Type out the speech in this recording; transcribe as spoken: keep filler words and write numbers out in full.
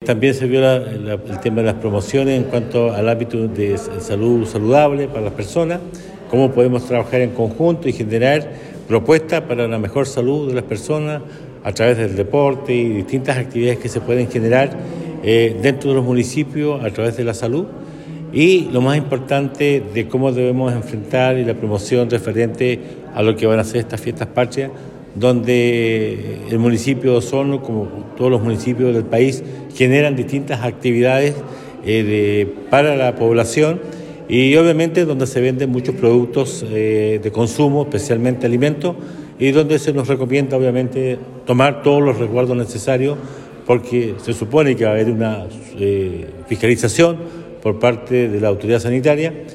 también se vio la, la, el tema de las promociones en cuanto al ámbito de salud saludable para las personas, cómo podemos trabajar en conjunto y generar propuestas para la mejor salud de las personas a través del deporte y distintas actividades que se pueden generar eh, dentro de los municipios a través de la salud. Y lo más importante de cómo debemos enfrentar y la promoción referente a lo que van a ser estas fiestas patrias, donde el municipio de Osorno, como todos los municipios del país, generan distintas actividades eh, de, para la población y obviamente donde se venden muchos productos eh, de consumo, especialmente alimentos, y donde se nos recomienda obviamente tomar todos los resguardos necesarios porque se supone que va a haber una eh, fiscalización por parte de la autoridad sanitaria.